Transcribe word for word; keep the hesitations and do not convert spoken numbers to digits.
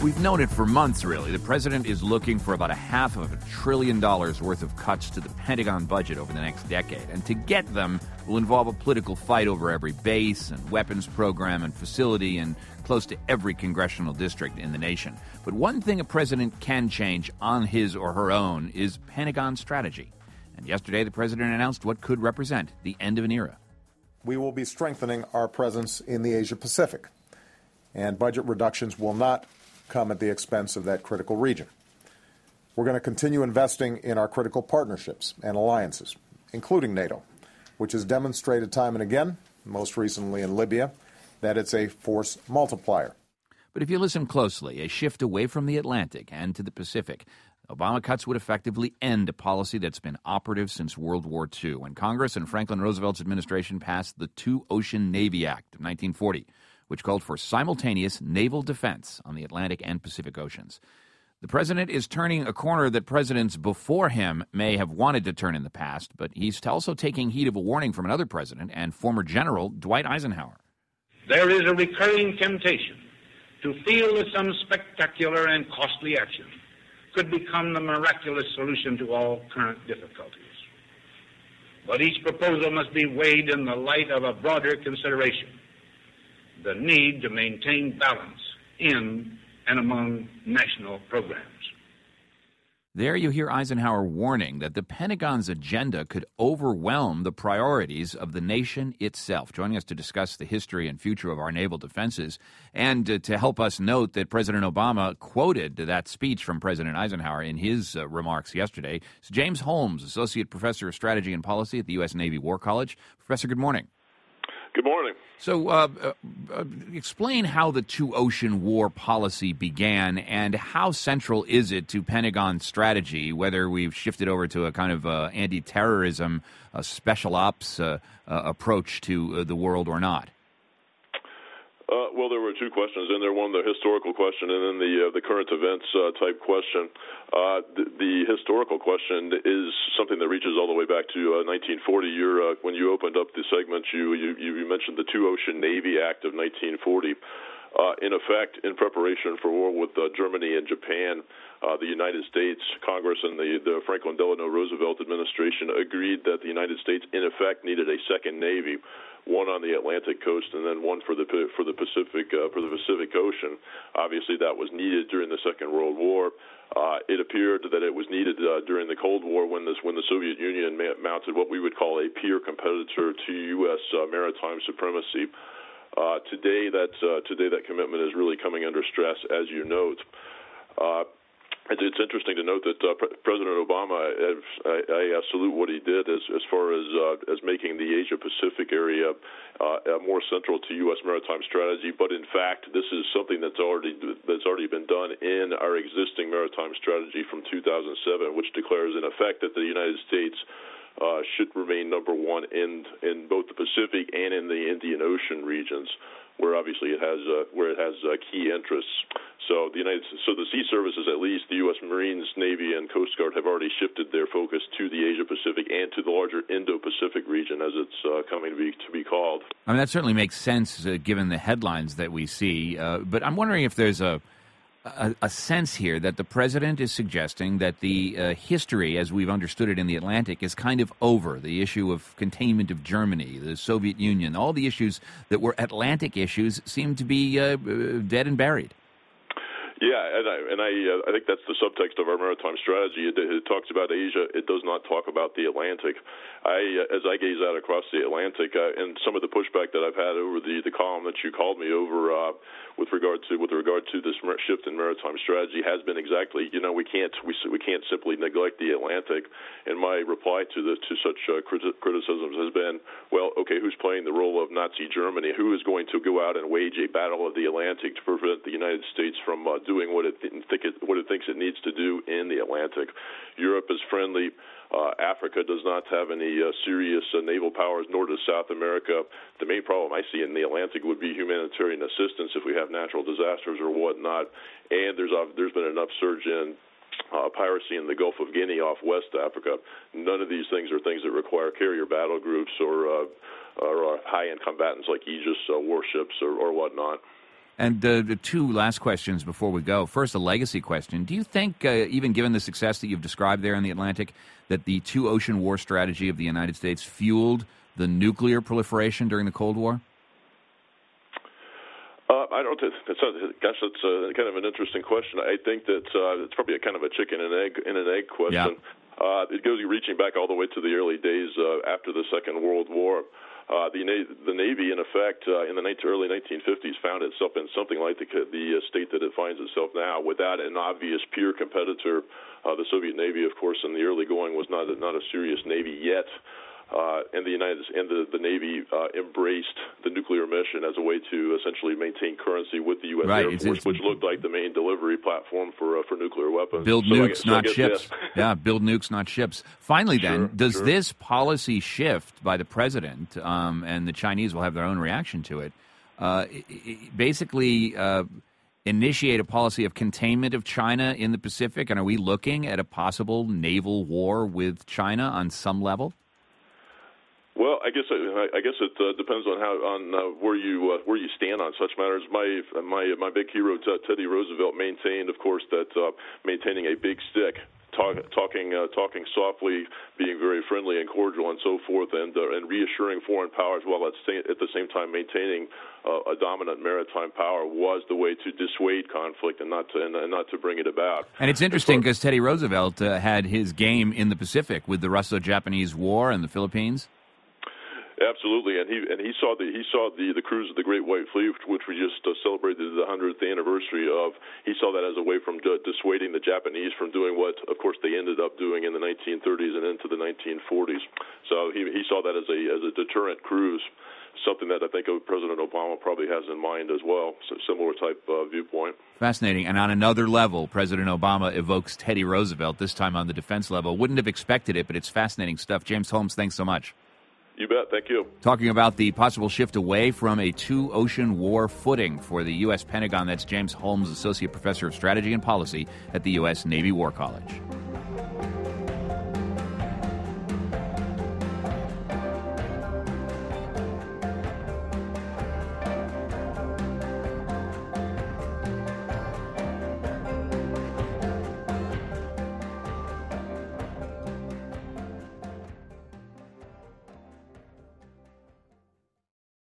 We've known it for months, really. The president is looking for about a half of a trillion dollars worth of cuts to the Pentagon budget over the next decade. And to get them will involve a political fight over every base and weapons program and facility in close to every congressional district in the nation. But one thing a president can change on his or her own is Pentagon strategy. And yesterday, the president announced what could represent the end of an era. We will be strengthening our presence in the Asia Pacific, and budget reductions will not come at the expense of that critical region. We're going to continue investing in our critical partnerships and alliances, including NATO, which has demonstrated time and again, most recently in Libya, that it's a force multiplier. But if you listen closely, a shift away from the Atlantic and to the Pacific, Obama cuts would effectively end a policy that's been operative since World War Two, when Congress and Franklin Roosevelt's administration passed the Two-Ocean Navy Act of nineteen forty, which called for simultaneous naval defense on the Atlantic and Pacific Oceans. The president is turning a corner that presidents before him may have wanted to turn in the past, but he's also taking heed of a warning from another president and former General Dwight Eisenhower. There is a recurring temptation to feel that some spectacular and costly action could become the miraculous solution to all current difficulties. But each proposal must be weighed in the light of a broader consideration: the need to maintain balance in and among national programs. There you hear Eisenhower warning that the Pentagon's agenda could overwhelm the priorities of the nation itself. Joining us to discuss the history and future of our naval defenses and uh, to help us note that President Obama quoted that speech from President Eisenhower in his uh, remarks yesterday is James Holmes, Associate Professor of Strategy and Policy at the U S Navy War College. Professor, good morning. Good morning. So uh, uh, explain how the two-ocean war policy began and how central is it to Pentagon strategy, whether we've shifted over to a kind of uh, anti-terrorism, uh, special ops uh, uh, approach to uh, the world or not? Uh, well, there were two questions in there. One, the historical question, and then the uh, the current events uh, type question. Uh, the, the historical question is something that reaches all the way back to uh, nineteen forty. You're, uh, when you opened up the segment, you, you, you mentioned the Two-Ocean Navy Act of nineteen forty. Uh, in effect, in preparation for war with uh, Germany and Japan, uh, the United States, Congress, and the, the Franklin Delano Roosevelt administration agreed that the United States, in effect, needed a second navy, one on the Atlantic coast and then one for the for the Pacific uh, for the Pacific Ocean. Obviously, that was needed during the Second World War. Uh, it appeared that it was needed uh, during the Cold War when this when the Soviet Union ma- mounted what we would call a peer competitor to U S uh, maritime supremacy. Uh, today, that uh, today that commitment is really coming under stress, as you note. Uh, It's interesting to note that uh, Pre- President Obama, I, I, I salute what he did as, as far as uh, as making the Asia-Pacific area uh, more central to U S maritime strategy. But in fact, this is something that's already that's already been done in our existing maritime strategy from two thousand seven, which declares in effect that the United States uh, should remain number one in in both the Pacific and in the Indian Ocean regions, where obviously it has uh, where it has uh, key interests. So the United, so the sea services, at least the U S Marines, Navy, and Coast Guard, have already shifted their focus to the Asia Pacific and to the larger Indo-Pacific region, as it's uh, coming to be to be called. I mean, that certainly makes sense uh, given the headlines that we see. Uh, but I'm wondering if there's a A, a sense here that the president is suggesting that the uh, history, as we've understood it in the Atlantic, is kind of over. The issue of containment of Germany, the Soviet Union, all the issues that were Atlantic issues seem to be uh, dead and buried. Yeah, and I, and I, uh, I think that's the subtext of our maritime strategy. It, it talks about Asia. It does not talk about the Atlantic. I, uh, as I gaze out across the Atlantic, uh, and some of the pushback that I've had over the, the column that you called me over uh, with regard to with regard to this shift in maritime strategy has been exactly, you know, we can't we we can't simply neglect the Atlantic. And my reply to the to such uh, criti- criticisms has been, well, okay, who's playing the role of Nazi Germany? Who is going to go out and wage a battle of the Atlantic to prevent the United States from uh, doing what it, th- think it what it thinks it needs to do in the Atlantic? Europe is friendly. Uh, Africa does not have any uh, serious uh, naval powers, nor does South America. The main problem I see in the Atlantic would be humanitarian assistance if we have natural disasters or whatnot. And there's uh, there's been an upsurge in uh, piracy in the Gulf of Guinea off West Africa. None of these things are things that require carrier battle groups or, uh, or uh, high-end combatants like Aegis uh, warships or, or whatnot. And uh, the two last questions before we go. First, a legacy question. Do you think, uh, even given the success that you've described there in the Atlantic, that the two-ocean war strategy of the United States fueled the nuclear proliferation during the Cold War? Uh, I don't. That's a, gosh, that's a, kind of an interesting question. I think that uh, it's probably a kind of a chicken and egg in an egg question. Yeah. Uh, it goes reaching back all the way to the early days uh, after the Second World War. Uh, the, the Navy, in effect, uh, in the early nineteen fifties, found itself in something like the, the state that it finds itself now, without an obvious peer competitor. Uh, the Soviet Navy, of course, in the early going was not a, not a serious Navy yet. Uh, and the United and the, the Navy uh, embraced the nuclear mission as a way to essentially maintain currency with the U S Right. Air It's, Force, it's, which looked like the main delivery platform for uh, for nuclear weapons. Build so nukes, I guess, not so I ships. Yes. Yeah, build nukes, not ships. Finally, then, Sure, does sure. this policy shift by the president, um, and the Chinese will have their own reaction to it, uh, i- i- basically uh, initiate a policy of containment of China in the Pacific? And are we looking at a possible naval war with China on some level? Well, I guess I, I guess it uh, depends on how on uh, where you uh, where you stand on such matters. My my my big hero uh, Teddy Roosevelt maintained, of course, that uh, maintaining a big stick, talk, talking uh, talking softly, being very friendly and cordial, and so forth, and uh, and reassuring foreign powers while at, sta- at the same time maintaining uh, a dominant maritime power was the way to dissuade conflict and not to and, and not to bring it about. And it's interesting because Teddy Roosevelt uh, had his game in the Pacific with the Russo-Japanese War and the Philippines. Absolutely, and he and he saw the he saw the, the cruise of the Great White Fleet, which we just uh, celebrated the hundredth anniversary of. He saw that as a way from d- dissuading the Japanese from doing what, of course, they ended up doing in the nineteen thirties and into the nineteen forties. So he he saw that as a as a deterrent cruise, something that I think President Obama probably has in mind as well. So similar type uh, viewpoint. Fascinating. And on another level, President Obama evokes Teddy Roosevelt, this time on the defense level. Wouldn't have expected it, but it's fascinating stuff. James Holmes, thanks so much. You bet. Thank you. Talking about the possible shift away from a two-ocean war footing for the U S. Pentagon. That's James Holmes, Associate Professor of Strategy and Policy at the U S. Navy War College.